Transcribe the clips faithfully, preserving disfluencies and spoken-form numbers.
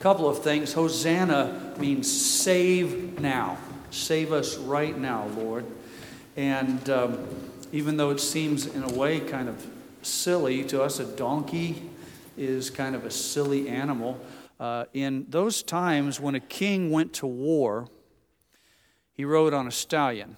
Couple of things. Hosanna means save now. Save us right now, Lord. And um, even though it seems in a way kind of silly to us, a donkey is kind of a silly animal. Uh, in those times when a king went to war, he rode on a stallion.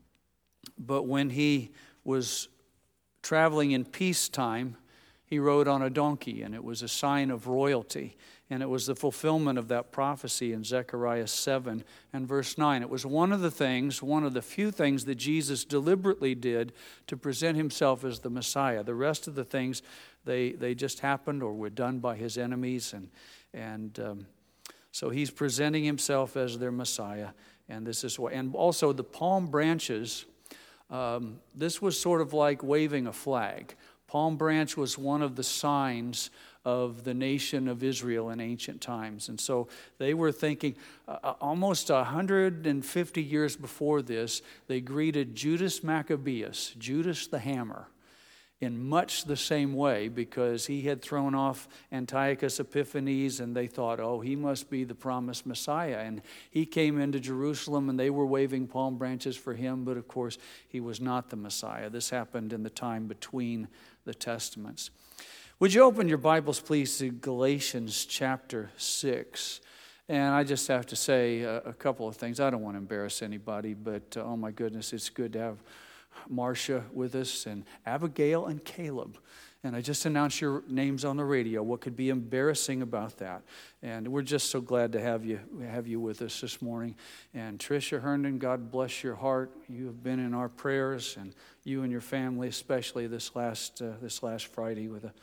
But when he was traveling in peacetime, he rode on a donkey, and it was a sign of royalty. And it was the fulfillment of that prophecy in Zechariah seven and verse nine. It was one of the things, one of the few things that Jesus deliberately did to present himself as the Messiah. The rest of the things, they they just happened or were done by his enemies. And, and um, so he's presenting himself as their Messiah. And this is what, and also the palm branches, um, this was sort of like waving a flag. Palm branch was one of the signs of the nation of Israel in ancient times. And so they were thinking, uh, almost one hundred fifty years before this, they greeted Judas Maccabeus, Judas the Hammer, in much the same way, because he had thrown off Antiochus Epiphanes, and they thought, oh, he must be the promised Messiah. And he came into Jerusalem, and they were waving palm branches for him, but of course, he was not the Messiah. This happened in the time between the Testaments. Would you open your Bibles, please, to Galatians chapter six? And I just have to say a, a couple of things. I don't want to embarrass anybody, but uh, oh my goodness, it's good to have Marcia with us, and Abigail and Caleb. And I just announced your names on the radio. What could be embarrassing about that? And we're just so glad to have you have you with us this morning. And Tricia Herndon, God bless your heart. You have been in our prayers, and you and your family, especially this last uh, this last Friday with a,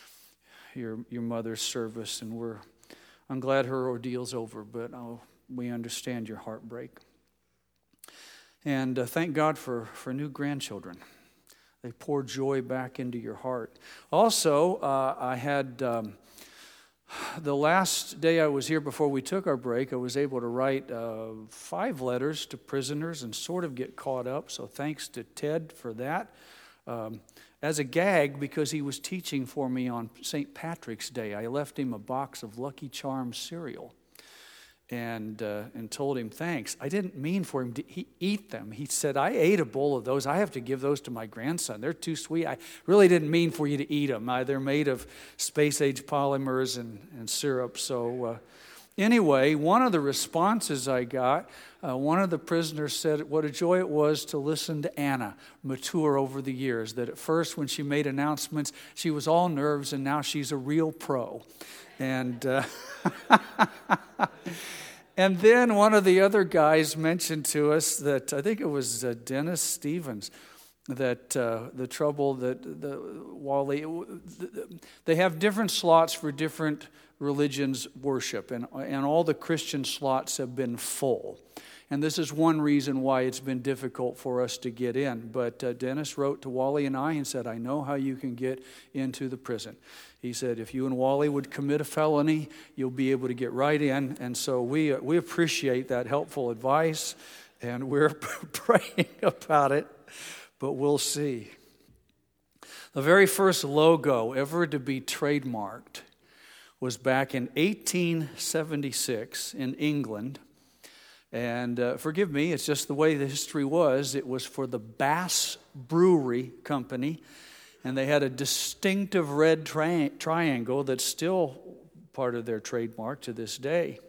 your your mother's service. And we're I'm glad her ordeal's over, but oh, we understand your heartbreak. And uh, thank God for, for new grandchildren. They pour joy back into your heart. Also, uh, I had, um, the last day I was here before we took our break, I was able to write uh, five letters to prisoners and sort of get caught up. So thanks to Ted for that. Um, as a gag, because he was teaching for me on Saint Patrick's Day, I left him a box of Lucky Charms cereal. And uh, and told him thanks. I didn't mean for him to he, eat them. He said, I ate a bowl of those. I have to give those to my grandson. They're too sweet. I really didn't mean for you to eat them. Uh, they're made of space-age polymers and, and syrup. So uh, anyway, one of the responses I got, uh, one of the prisoners said what a joy it was to listen to Anna mature over the years. That at first when she made announcements, she was all nerves, and now she's a real pro. And... Uh, And then one of the other guys mentioned to us that, I think it was uh, Dennis Stevens, that uh, the trouble that the Wally, they have different slots for different religions worship, and, and all the Christian slots have been full. And this is one reason why it's been difficult for us to get in. But uh, Dennis wrote to Wally and I and said, I know how you can get into the prison. He said, if you and Wally would commit a felony, you'll be able to get right in. And so we uh, we appreciate that helpful advice, and we're praying about it, but we'll see. The very first logo ever to be trademarked was back in eighteen seventy-six in England. And uh, forgive me, it's just the way the history was. It was for the Bass Brewery Company, and they had a distinctive red tri- triangle that's still part of their trademark to this day.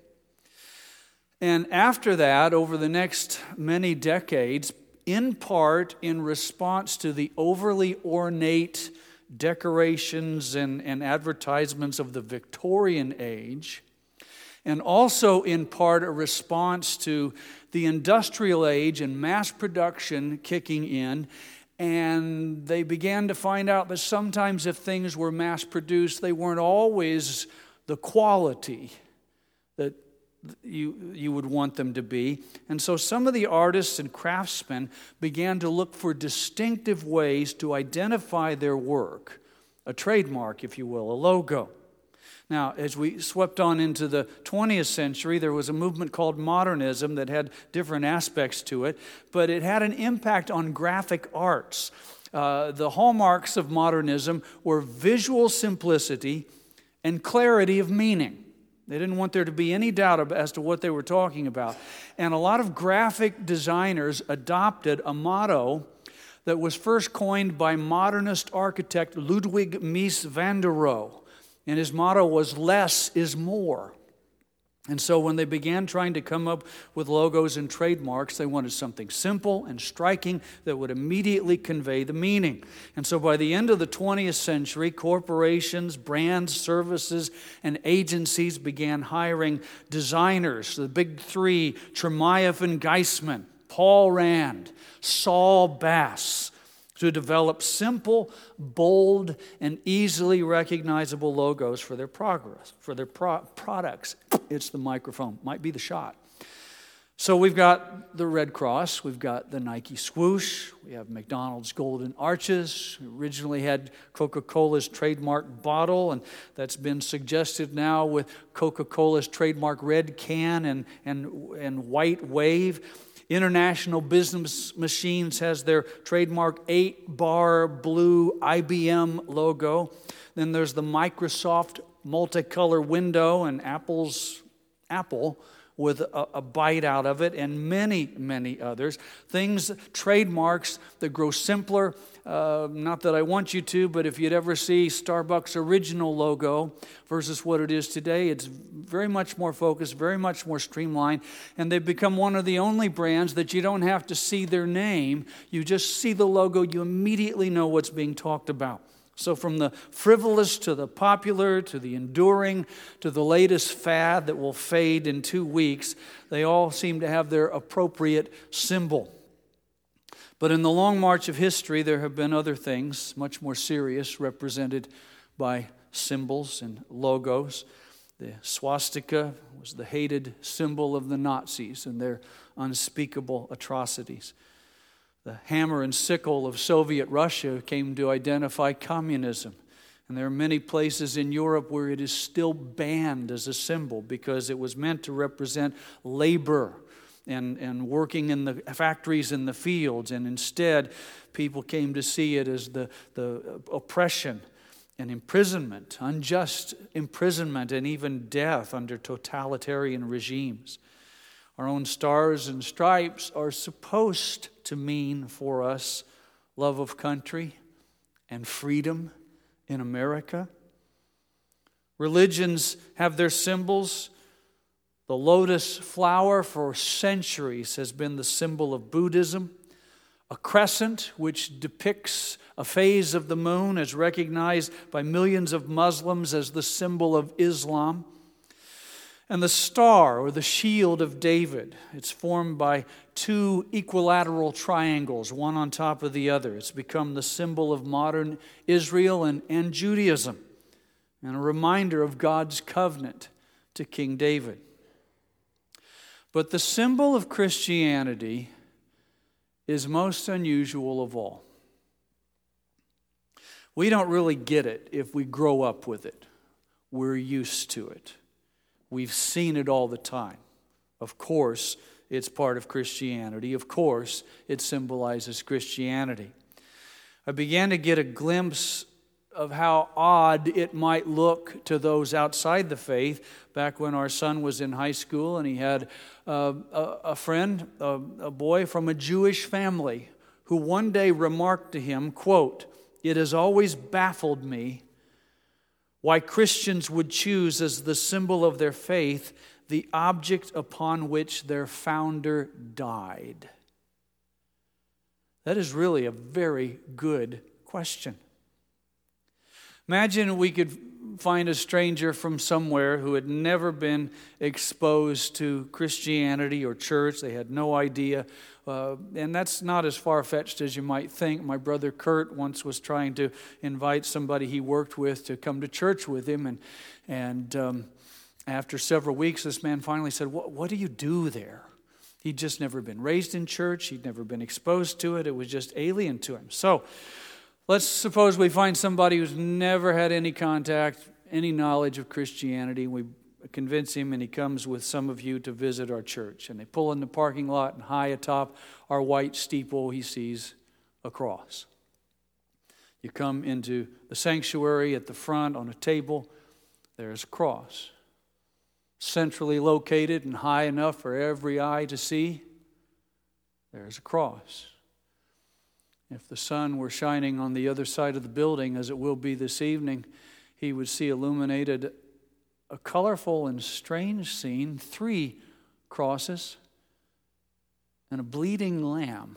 And after that, over the next many decades, in part in response to the overly ornate decorations and, and advertisements of the Victorian age, and also in part a response to the industrial age and mass production kicking in. And they began to find out that sometimes if things were mass produced, they weren't always the quality that you, you would want them to be. And so some of the artists and craftsmen began to look for distinctive ways to identify their work, a trademark, if you will, a logo. Now, as we swept on into the twentieth century, there was a movement called modernism that had different aspects to it, but it had an impact on graphic arts. Uh, the hallmarks of modernism were visual simplicity and clarity of meaning. They didn't want there to be any doubt as to what they were talking about. And a lot of graphic designers adopted a motto that was first coined by modernist architect Ludwig Mies van der Rohe. And his motto was, "Less is more." And so when they began trying to come up with logos and trademarks, they wanted something simple and striking that would immediately convey the meaning. And so by the end of the twentieth century, corporations, brands, services, and agencies began hiring designers. The big three, Tremeyeff and Geisman, Paul Rand, Saul Bass, to develop simple, bold, and easily recognizable logos for their progress, for their pro- products. It's the microphone, might be the shot. So we've got the Red Cross, we've got the Nike swoosh, we have McDonald's golden arches. We originally had Coca-Cola's trademark bottle, and that's been suggested now with Coca-Cola's trademark red can and, and, and white wave. International Business Machines has their trademark eight-bar blue I B M logo. Then there's the Microsoft multicolor window and Apple's Apple with a, a bite out of it, and many, many others. Things, trademarks that grow simpler. Uh, not that I want you to, but if you'd ever see Starbucks' original logo versus what it is today, it's very much more focused, very much more streamlined, and they've become one of the only brands that you don't have to see their name. You just see the logo, you immediately know what's being talked about. So from the frivolous to the popular to the enduring to the latest fad that will fade in two weeks, they all seem to have their appropriate symbol. But in the long march of history, there have been other things much more serious represented by symbols and logos. The swastika was the hated symbol of the Nazis and their unspeakable atrocities. The hammer and sickle of Soviet Russia came to identify communism. And there are many places in Europe where it is still banned as a symbol because it was meant to represent labor and, and working in the factories and the fields. And instead, people came to see it as the, the oppression and imprisonment, unjust imprisonment, and even death under totalitarian regimes. Our own stars and stripes are supposed to mean for us love of country and freedom in America. Religions have their symbols. The lotus flower for centuries has been the symbol of Buddhism. A crescent, which depicts a phase of the moon, is recognized by millions of Muslims as the symbol of Islam. And the star, or the shield of David, it's formed by two equilateral triangles, one on top of the other. It's become the symbol of modern Israel and, and Judaism, and a reminder of God's covenant to King David. But the symbol of Christianity is most unusual of all. We don't really get it if we grow up with it. We're used to it. We've seen it all the time. Of course, it's part of Christianity. Of course, it symbolizes Christianity. I began to get a glimpse of how odd it might look to those outside the faith back when our son was in high school and he had uh, a, a friend, a, a boy from a Jewish family, who one day remarked to him, quote, "It has always baffled me why Christians would choose as the symbol of their faith the object upon which their founder died." That is really a very good question. Imagine we could find a stranger from somewhere who had never been exposed to Christianity or church. They had no idea. Uh, and that's not as far-fetched as you might think. My brother Kurt once was trying to invite somebody he worked with to come to church with him. And, and um, after several weeks, this man finally said, what, what do you do there? He'd just never been raised in church. He'd never been exposed to it. It was just alien to him. So let's suppose we find somebody who's never had any contact, any knowledge of Christianity. We convince him, and he comes with some of you to visit our church. And they pull in the parking lot, and high atop our white steeple, he sees a cross. You come into the sanctuary at the front on a table, there's a cross. centrally located and high enough for every eye to see, there's a cross. If the sun were shining on the other side of the building, as it will be this evening, he would see illuminated a colorful and strange scene, three crosses and a bleeding lamb.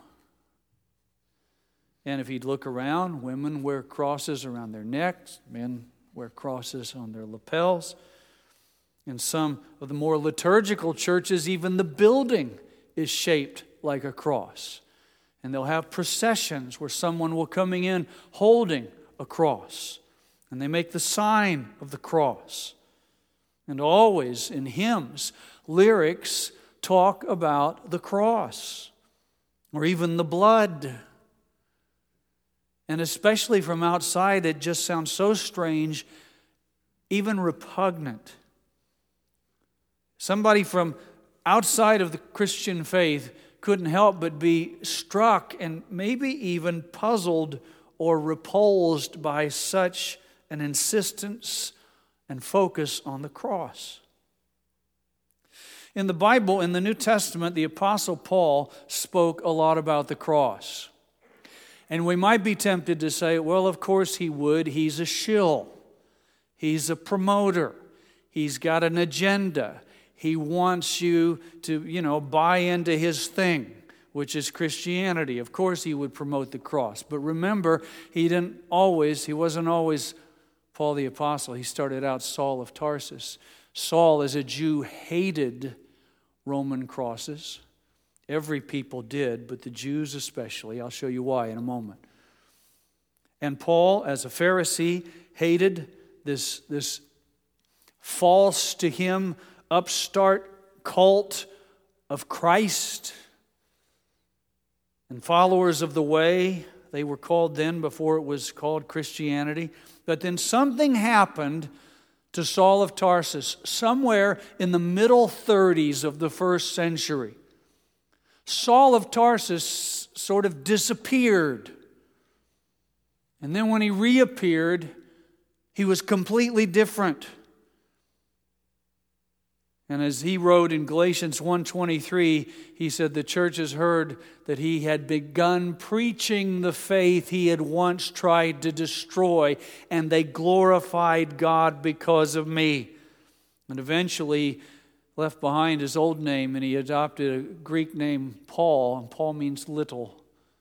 And if he'd look around, women wear crosses around their necks, men wear crosses on their lapels. In some of the more liturgical churches, even the building is shaped like a cross. And they'll have processions where someone will coming in holding a cross. And they make the sign of the cross. And always in hymns, lyrics talk about the cross or even the blood. And especially from outside, it just sounds so strange, even repugnant. Somebody from outside of the Christian faith couldn't help but be struck and maybe even puzzled or repulsed by such an insistence and focus on the cross. In the Bible, in the New Testament, the Apostle Paul spoke a lot about the cross. And we might be tempted to say, well, of course he would. He's a shill. He's a promoter. He's got an agenda. He wants you to, you know, buy into his thing, which is Christianity. Of course he would promote the cross. But remember, he didn't always, he wasn't always Paul the Apostle. He started out Saul of Tarsus. Saul, as a Jew, hated Roman crosses. Every people did, but the Jews especially. I'll show you why in a moment. And Paul, as a Pharisee, hated this, this false to him upstart cult of Christ and followers of the way. They were called then before it was called Christianity. But then something happened to Saul of Tarsus somewhere in the middle thirties of the first century. Saul of Tarsus sort of disappeared. And then when he reappeared, he was completely different. And as he wrote in Galatians one twenty-three, he said the church has heard that he had begun preaching the faith he had once tried to destroy, and they glorified God because of me. And eventually left behind his old name, and he adopted a Greek name, Paul, and Paul means little.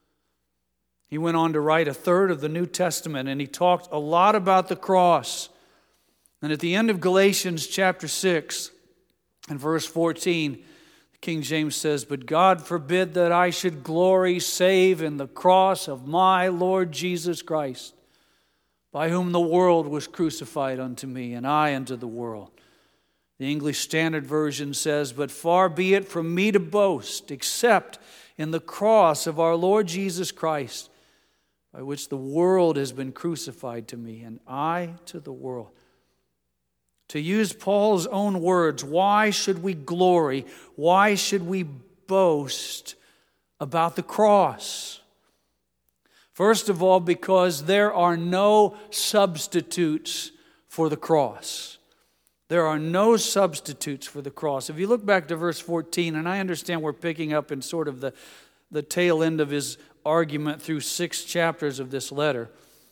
He went on to write a third of the New Testament, and he talked a lot about the cross. And at the end of Galatians chapter six, and verse fourteen, King James says, "But God forbid that I should glory save in the cross of my Lord Jesus Christ, by whom the world was crucified unto me, and I unto the world." The English Standard Version says, "But far be it from me to boast, except in the cross of our Lord Jesus Christ, by which the world has been crucified to me, and I to the world." To use Paul's own words, why should we glory? Why should we boast about the cross? First of all, because there are no substitutes for the cross. There are no substitutes for the cross. If you look back to verse fourteen, and I understand we're picking up in sort of the, the tail end of his argument through six chapters of this letter.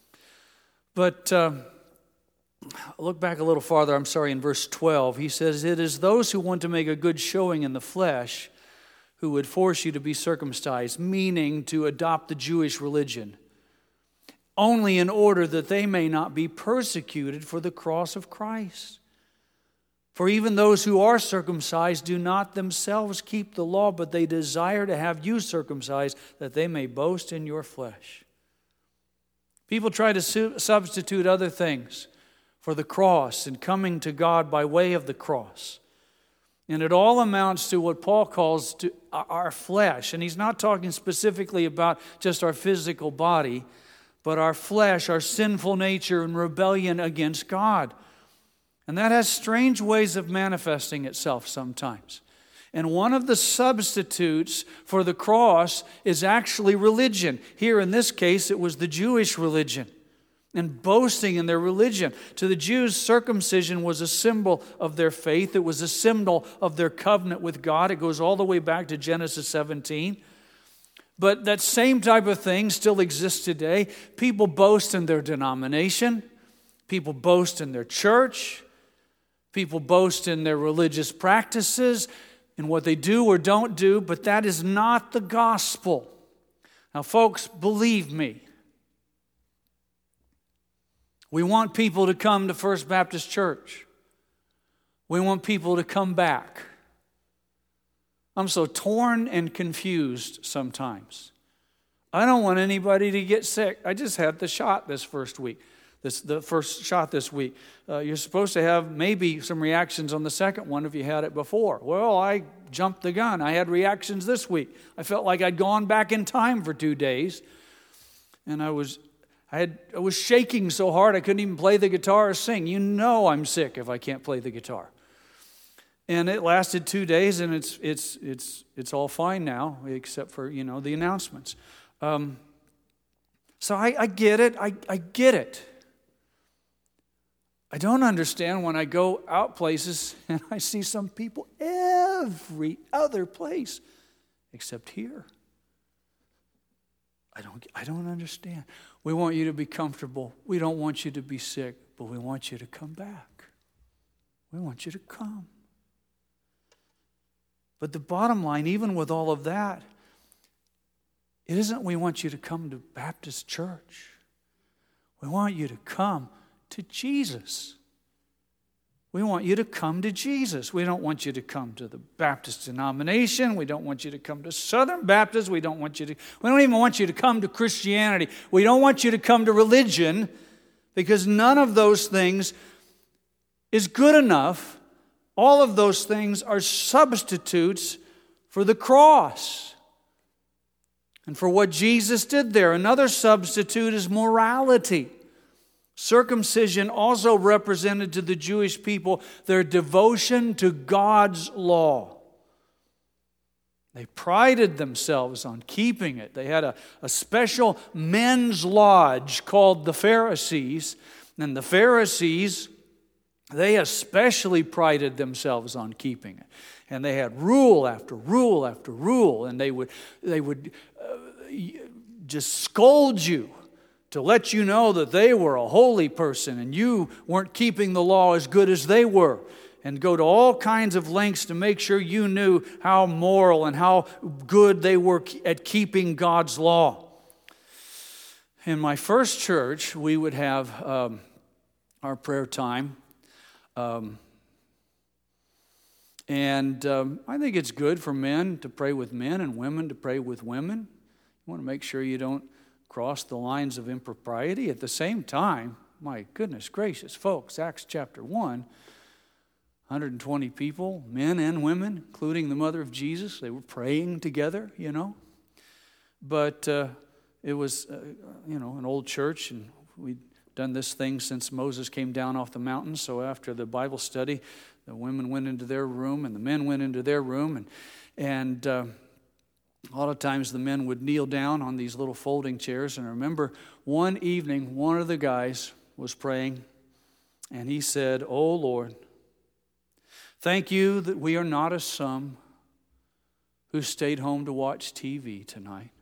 But uh, look back a little farther, I'm sorry, in verse twelve. He says, "It is those who want to make a good showing in the flesh who would force you to be circumcised," meaning to adopt the Jewish religion, "only in order that they may not be persecuted for the cross of Christ. For even those who are circumcised do not themselves keep the law, but they desire to have you circumcised, that they may boast in your flesh." People try to su- substitute other things for the cross and coming to God by way of the cross. And it all amounts to what Paul calls to our flesh. And he's not talking specifically about just our physical body, but our flesh, our sinful nature and rebellion against God. And that has strange ways of manifesting itself sometimes. And one of the substitutes for the cross is actually religion. Here in this case, it was the Jewish religion. and boasting in their religion. To the Jews, circumcision was a symbol of their faith. It was a symbol of their covenant with God. It goes all the way back to Genesis seventeen. But that same type of thing still exists today. People boast in their denomination. People boast in their church. People boast in their religious practices, in what they do or don't do, but that is not the gospel. Now, folks, believe me. We want people to come to First Baptist Church. We want people to come back. I'm so torn and confused sometimes. I don't want anybody to get sick. I just had the shot this first week. This the first shot this week. Uh, you're supposed to have maybe some reactions on the second one if you had it before. Well, I jumped the gun. I had reactions this week. I felt like I'd gone back in time for two days. And I was I had I was shaking so hard I couldn't even play the guitar or sing. You know I'm sick if I can't play the guitar. And it lasted two days, and it's it's it's it's all fine now, except for, you know, the announcements. Um, so I, I get it. I, I get it. I don't understand when I go out places and I see some people every other place except here. I don't I don't understand. We want you to be comfortable. We don't want you to be sick, but we want you to come back. We want you to come. But the bottom line, even with all of that, it isn't we want you to come to Baptist church. We want you to come to Jesus. We want you to come to Jesus. We don't want you to come to the Baptist denomination. We don't want you to come to Southern Baptist. We don't want you to, we don't even want you to come to Christianity. We don't want you to come to religion, because none of those things is good enough. All of those things are substitutes for the cross and for what Jesus did there. Another substitute is morality. Circumcision also represented to the Jewish people their devotion to God's law. They prided themselves on keeping it. They had a, a special men's lodge called the Pharisees. And the Pharisees, they especially prided themselves on keeping it. And they had rule after rule after rule. And they would, they would uh, just scold you to let you know that they were a holy person and you weren't keeping the law as good as they were. And go to all kinds of lengths to make sure you knew how moral and how good they were at keeping God's law. In my first church, we would have um, our prayer time. Um, and um, I think it's good for men to pray with men and women to pray with women. You want to make sure you don't cross the lines of impropriety. At the same time, my goodness gracious, folks, Acts chapter one, one hundred twenty people, men and women, including the mother of Jesus. They were praying together, you know. But uh, it was, uh, you know, an old church, and we'd done this thing since Moses came down off the mountain. So after the Bible study, the women went into their room and the men went into their room. And, and uh, a lot of times the men would kneel down on these little folding chairs. And I remember one evening, one of the guys was praying, and he said, "Oh, Lord, thank you that we are not as some who stayed home to watch T V tonight."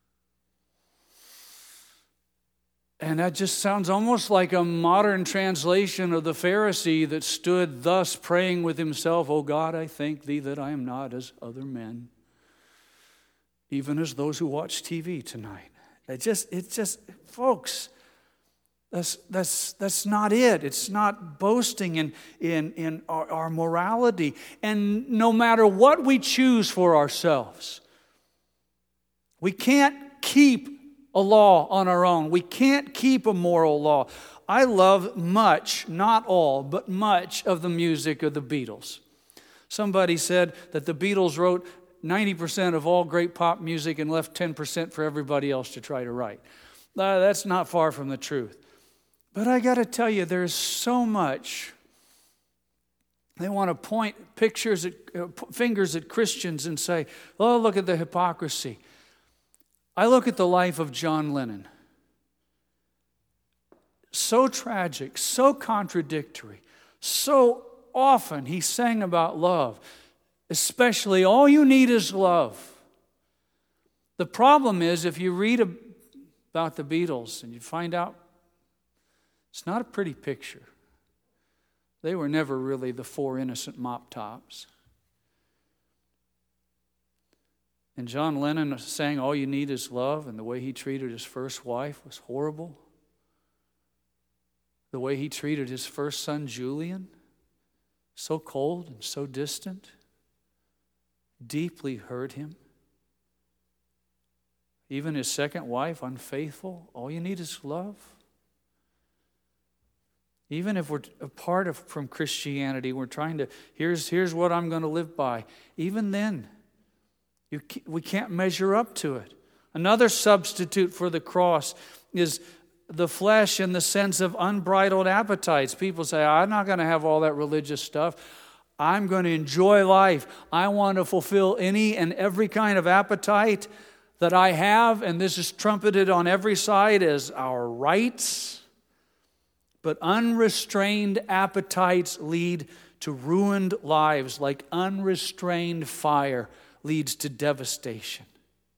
And that just sounds almost like a modern translation of the Pharisee that stood thus praying with himself, "O God, I thank thee that I am not as other men, even as those who watch T V tonight." It just, it just, folks, that's that's that's not it. It's not boasting in in in our, our morality. And no matter what we choose for ourselves, we can't keep a law on our own. We can't keep a moral law. I love much, not all, but much of the music of the Beatles. Somebody said that the Beatles wrote ninety percent of all great pop music and left ten percent for everybody else to try to write. Uh, that's not far from the truth. But I got to tell you, there's so much. They want to point pictures at, uh, fingers at Christians and say, "Oh, look at the hypocrisy." I look at the life of John Lennon. so tragic, so contradictory. So often he sang about love, especially all you need is love. The problem is if you read about the Beatles and you find out it's not a pretty picture. They were never really the four innocent mop tops. And John Lennon sang all you need is love, and the way he treated his first wife was horrible. The way he treated his first son, Julian, so cold and so distant, deeply hurt him. Even his second wife, unfaithful. All you need is love. Even if we're apart of, from Christianity, we're trying to, here's, here's what I'm going to live by. Even then, you, we can't measure up to it. Another substitute for the cross is the flesh in the sense of unbridled appetites. People say, I'm not going to have all that religious stuff. I'm going to enjoy life. I want to fulfill any and every kind of appetite that I have, and this is trumpeted on every side as our rights. But unrestrained appetites lead to ruined lives, like unrestrained fire leads to devastation.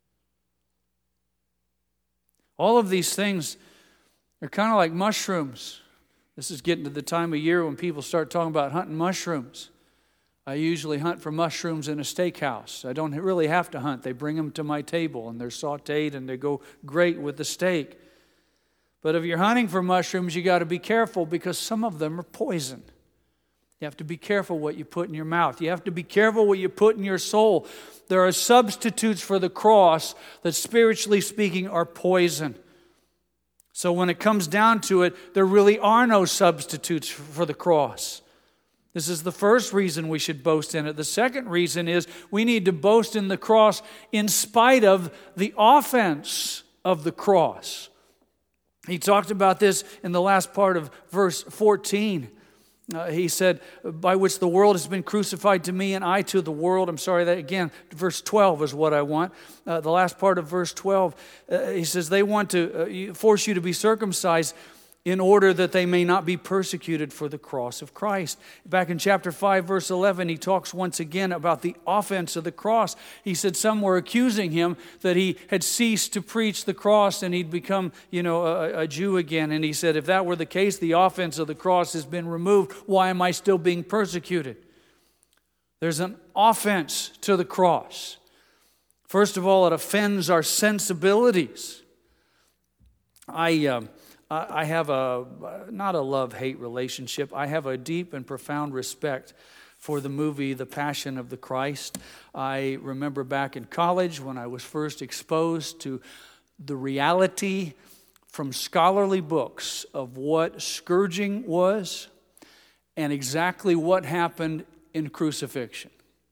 All of these things are kind of like mushrooms. This is getting to the time of year when people start talking about hunting mushrooms. I usually hunt for mushrooms in a steakhouse. I don't really have to hunt. They bring them to my table and they're sauteed and they go great with the steak. But if you're hunting for mushrooms, you got to be careful because some of them are poison. You have to be careful what you put in your mouth. You have to be careful what you put in your soul. There are substitutes for the cross that, spiritually speaking, are poison. So when it comes down to it, there really are no substitutes for the cross. This is the first reason we should boast in it. The second reason is we need to boast in the cross in spite of the offense of the cross. He talked about this in the last part of verse fourteen. Uh, he said, by which the world has been crucified to me and I to the world. I'm sorry, that again, verse twelve is what I want. Uh, the last part of verse twelve, uh, he says, they want to uh, force you to be circumcised in order that they may not be persecuted for the cross of Christ. Back in chapter five, verse eleven, he talks once again about the offense of the cross. He said some were accusing him that he had ceased to preach the cross and he'd become, you know, a, a Jew again. And he said, if that were the case, the offense of the cross has been removed. Why am I still being persecuted? There's an offense to the cross. First of all, it offends our sensibilities. I... Um, I have a, not a love-hate relationship. I have a deep and profound respect for the movie The Passion of the Christ. I remember back in college when I was first exposed to the reality from scholarly books of what scourging was and exactly what happened in crucifixion.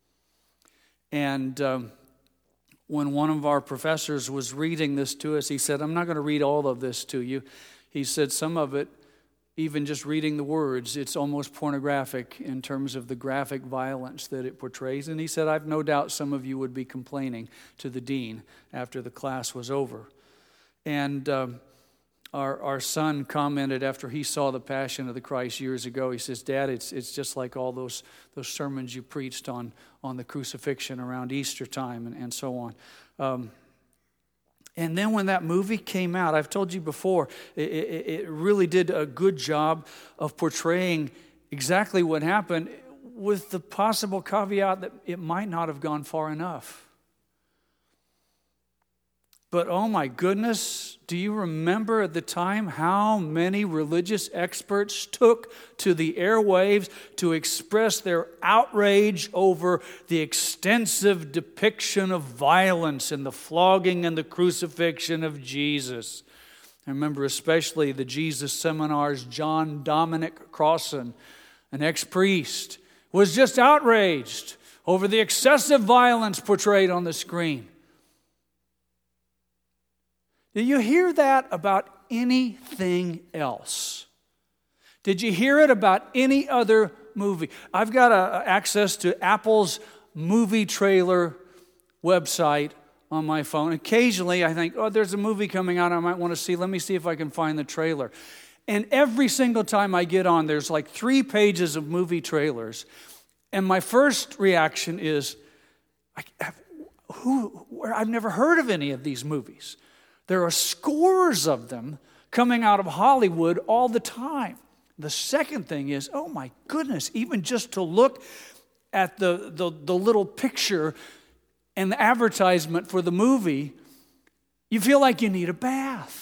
And um, when one of our professors was reading this to us, he said, I'm not going to read all of this to you. He said some of it, even just reading the words, it's almost pornographic in terms of the graphic violence that it portrays. And he said, I've no doubt some of you would be complaining to the dean after the class was over. And um, our our son commented after he saw The Passion of the Christ years ago, he says, Dad, it's it's just like all those those sermons you preached on, on the crucifixion around Easter time and, and so on. Um And then when that movie came out, I've told you before, it, it, it really did a good job of portraying exactly what happened with the possible caveat that it might not have gone far enough. But oh my goodness, do you remember at the time how many religious experts took to the airwaves to express their outrage over the extensive depiction of violence and the flogging and the crucifixion of Jesus? I remember especially the Jesus Seminars, John Dominic Crossan, an ex-priest, was just outraged over the excessive violence portrayed on the screen. Did you hear that about anything else? Did you hear it about any other movie? I've got a, access to Apple's movie trailer website on my phone. Occasionally I think, oh, there's a movie coming out I might want to see. Let me see if I can find the trailer. And every single time I get on, there's like three pages of movie trailers. And my first reaction is, I, who, where, I've never heard of any of these movies. There are scores of them coming out of Hollywood all the time. The second thing is, oh my goodness, even just to look at the, the, the little picture and the advertisement for the movie, you feel like you need a bath.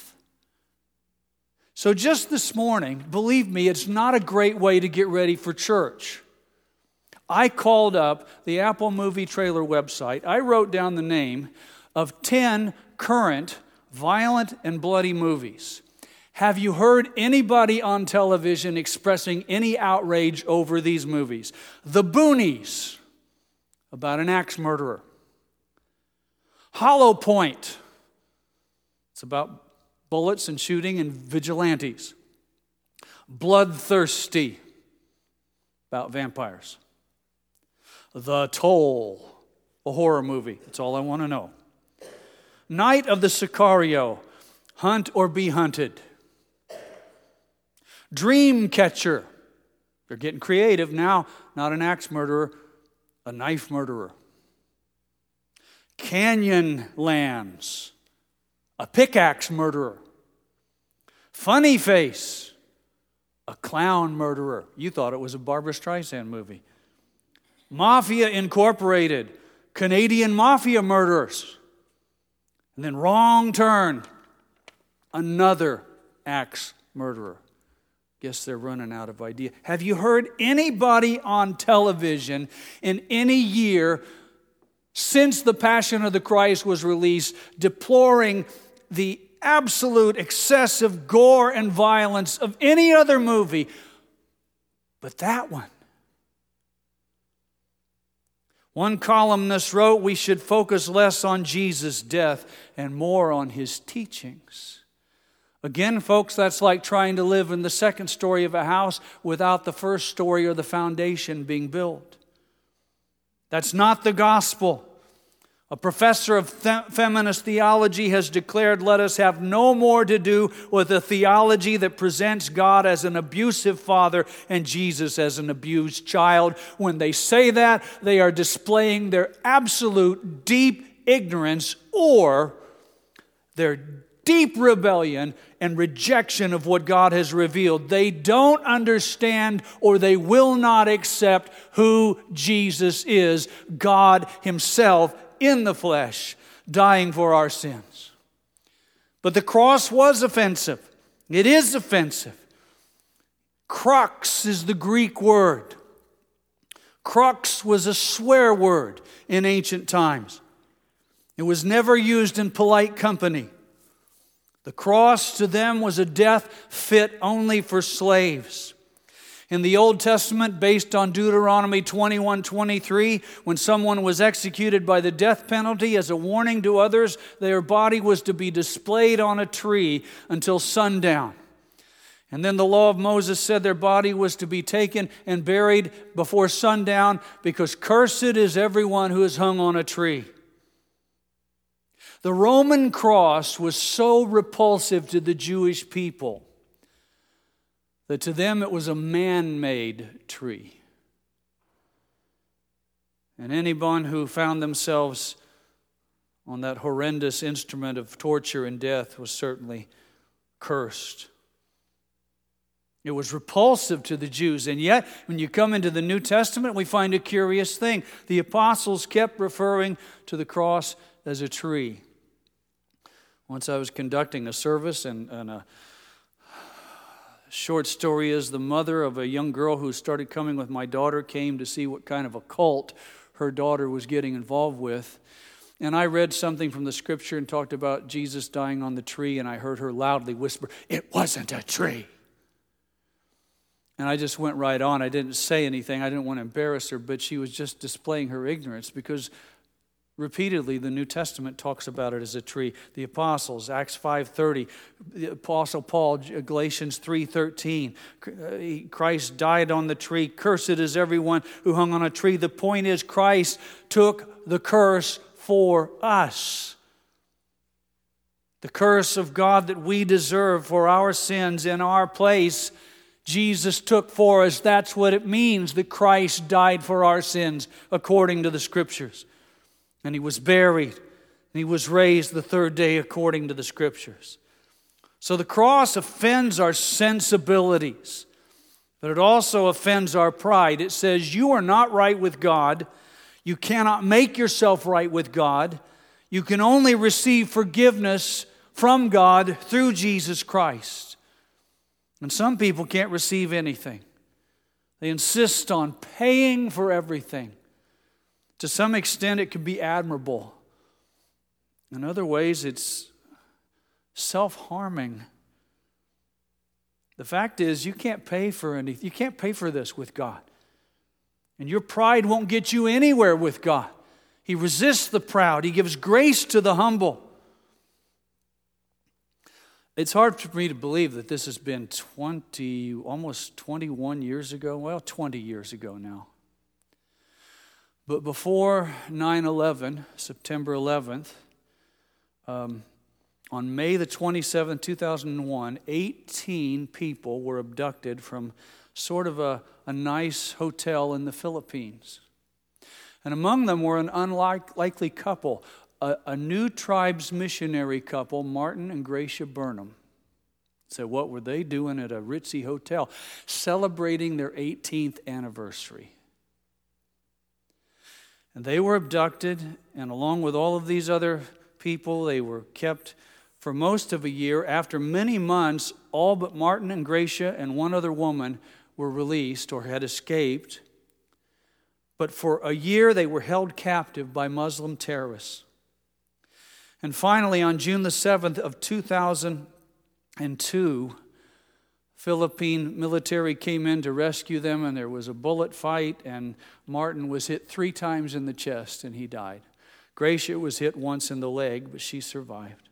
So just this morning, believe me, it's not a great way to get ready for church. I called up the Apple Movie Trailer website. I wrote down the name of ten current violent and bloody movies. Have you heard anybody on television expressing any outrage over these movies? The Boonies, about an axe murderer. Hollow Point, it's about bullets and shooting and vigilantes. Bloodthirsty, about vampires. The Toll, a horror movie. That's all I want to know. Night of the Sicario, Hunt or Be Hunted. Dreamcatcher, they're getting creative now, not an axe murderer, a knife murderer. Canyonlands, a pickaxe murderer. Funny Face, a clown murderer. You thought it was a Barbra Streisand movie. Mafia Incorporated, Canadian mafia murderers. And then Wrong Turn, another axe murderer. Guess they're running out of idea. Have you heard anybody on television in any year since The Passion of the Christ was released deploring the absolute excessive gore and violence of any other movie but that one? One columnist wrote, we should focus less on Jesus' death and more on his teachings. Again, folks, that's like trying to live in the second story of a house without the first story or the foundation being built. That's not the gospel. A professor of th- feminist theology has declared, let us have no more to do with a theology that presents God as an abusive father and Jesus as an abused child. When they say that, they are displaying their absolute deep ignorance or their deep rebellion and rejection of what God has revealed. They don't understand or they will not accept who Jesus is, God Himself in the flesh, dying for our sins. But the cross was offensive. It is offensive. Crux is the Greek word. Crux was a swear word in ancient times. It was never used in polite company. The cross to them was a death fit only for slaves. In the Old Testament, based on Deuteronomy twenty-one twenty-three, when someone was executed by the death penalty as a warning to others, their body was to be displayed on a tree until sundown. And then the law of Moses said their body was to be taken and buried before sundown because cursed is everyone who is hung on a tree. The Roman cross was so repulsive to the Jewish people that to them it was a man-made tree. And anyone who found themselves on that horrendous instrument of torture and death was certainly cursed. It was repulsive to the Jews. And yet, when you come into the New Testament, we find a curious thing. The apostles kept referring to the cross as a tree. Once I was conducting a service, and, and a short story is the mother of a young girl who started coming with my daughter came to see what kind of a cult her daughter was getting involved with. And I read something from the scripture and talked about Jesus dying on the tree, and I heard her loudly whisper, "It wasn't a tree." And I just went right on. I didn't say anything. I didn't want to embarrass her, but she was just displaying her ignorance because repeatedly, the New Testament talks about it as a tree. The apostles, Acts five thirty, the Apostle Paul, Galatians three thirteen. Christ died on the tree. Cursed is everyone who hung on a tree. The point is, Christ took the curse for us. The curse of God that we deserve for our sins in our place, Jesus took for us. That's what it means that Christ died for our sins according to the Scriptures. And He was buried, and He was raised the third day according to the Scriptures. So the cross offends our sensibilities, but it also offends our pride. It says you are not right with God. You cannot make yourself right with God. You can only receive forgiveness from God through Jesus Christ. And some people can't receive anything. They insist on paying for everything. To some extent, it can be admirable. In other ways, it's self-harming. The fact is, you can't pay for anything. You can't pay for this with God. And your pride won't get you anywhere with God. He resists the proud. He gives grace to the humble. It's hard for me to believe that this has been twenty, almost twenty-one years ago. Well, twenty years ago now. But before nine eleven, September eleventh, um, on May the twenty-seventh, two thousand one, eighteen people were abducted from sort of a, a nice hotel in the Philippines. And among them were an unlikely couple, a, a New Tribes missionary couple, Martin and Gracia Burnham. So what were they doing at a ritzy hotel? Celebrating their eighteenth anniversary. And they were abducted, and along with all of these other people, they were kept for most of a year. After many months, all but Martin and Gracia and one other woman were released or had escaped. But for a year, they were held captive by Muslim terrorists. And finally, on June the seventh of two thousand two, Philippine military came in to rescue them, and there was a bullet fight, and Martin was hit three times in the chest, and he died. Gracia was hit once in the leg, but she survived.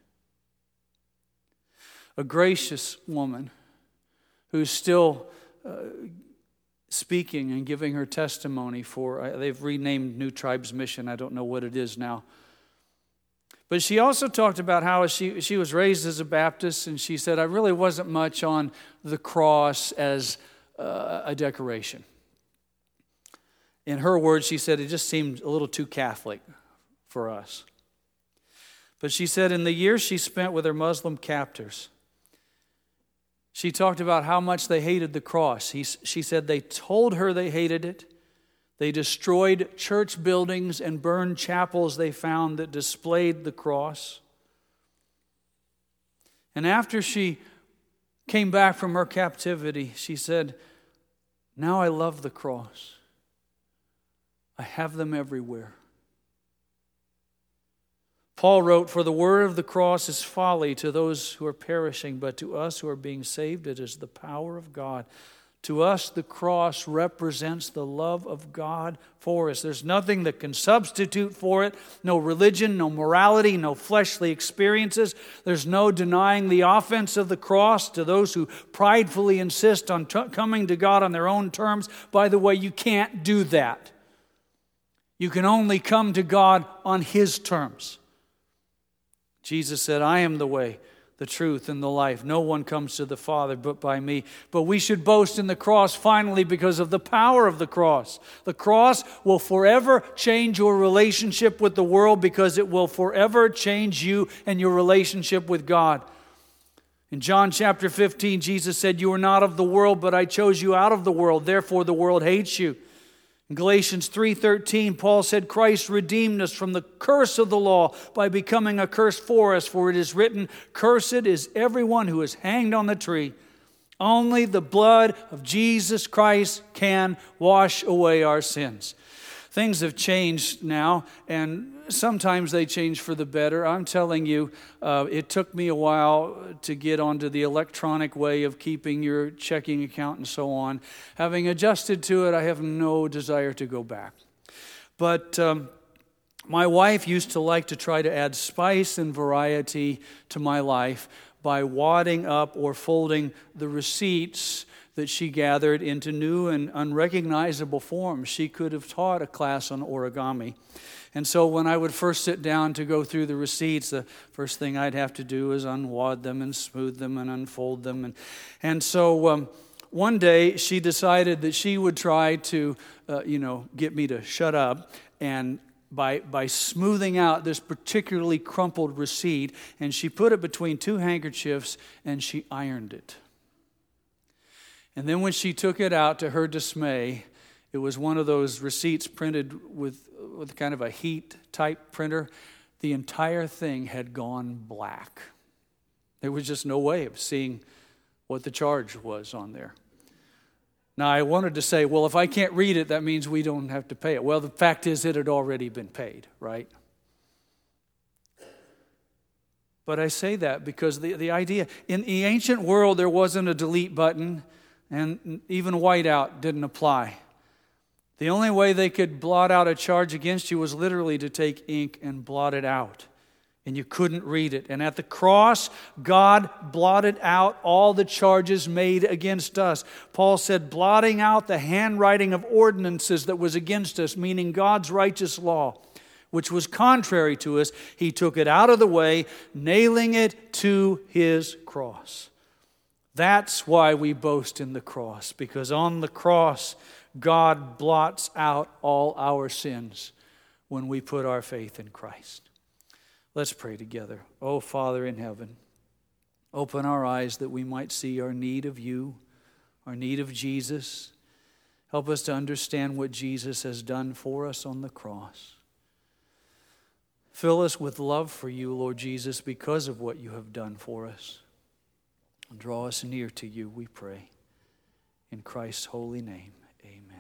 A gracious woman who's still uh, speaking and giving her testimony for, uh, they've renamed New Tribes Mission. I don't know what it is now. But she also talked about how she, she was raised as a Baptist, and she said, I really wasn't much on the cross as uh, a decoration. In her words, she said, it just seemed a little too Catholic for us. But she said in the years she spent with her Muslim captors, she talked about how much they hated the cross. He, she said they told her they hated it. They destroyed church buildings and burned chapels they found that displayed the cross. And after she came back from her captivity, she said, now I love the cross. I have them everywhere. Paul wrote, for the word of the cross is folly to those who are perishing, but to us who are being saved, it is the power of God. To us, the cross represents the love of God for us. There's nothing that can substitute for it. No religion, no morality, no fleshly experiences. There's no denying the offense of the cross to those who pridefully insist on t- coming to God on their own terms. By the way, you can't do that. You can only come to God on His terms. Jesus said, I am the way, the truth, and the life. No one comes to the Father but by me. But we should boast in the cross finally because of the power of the cross. The cross will forever change your relationship with the world because it will forever change you and your relationship with God. In John chapter fifteen, Jesus said, you are not of the world, but I chose you out of the world. Therefore the world hates you. In Galatians three thirteen, Paul said, Christ redeemed us from the curse of the law by becoming a curse for us. For it is written, cursed is everyone who is hanged on the tree. Only the blood of Jesus Christ can wash away our sins. Things have changed now, and sometimes they change for the better. I'm telling you, uh, it took me a while to get onto the electronic way of keeping your checking account and so on. Having adjusted to it, I have no desire to go back. But um, my wife used to like to try to add spice and variety to my life by wadding up or folding the receipts that she gathered into new and unrecognizable forms. She could have taught a class on origami. And so when I would first sit down to go through the receipts, the first thing I'd have to do is unwad them and smooth them and unfold them. And, and so um, one day she decided that she would try to, uh, you know, get me to shut up and by by smoothing out this particularly crumpled receipt, and she put it between two handkerchiefs and she ironed it. And then when she took it out, to her dismay, it was one of those receipts printed with, with kind of a heat type printer. The entire thing had gone black. There was just no way of seeing what the charge was on there. Now, I wanted to say, well, if I can't read it, that means we don't have to pay it. Well, the fact is it had already been paid, right? But I say that because the, the idea, in the ancient world, there wasn't a delete button, and even whiteout didn't apply. The only way they could blot out a charge against you was literally to take ink and blot it out. And you couldn't read it. And at the cross, God blotted out all the charges made against us. Paul said, blotting out the handwriting of ordinances that was against us, meaning God's righteous law, which was contrary to us. He took it out of the way, nailing it to his cross. That's why we boast in the cross, because on the cross, God blots out all our sins when we put our faith in Christ. Let's pray together. Oh, Father in heaven, open our eyes that we might see our need of you, our need of Jesus. Help us to understand what Jesus has done for us on the cross. Fill us with love for you, Lord Jesus, because of what you have done for us. Draw us near to you, we pray. In Christ's holy name, amen.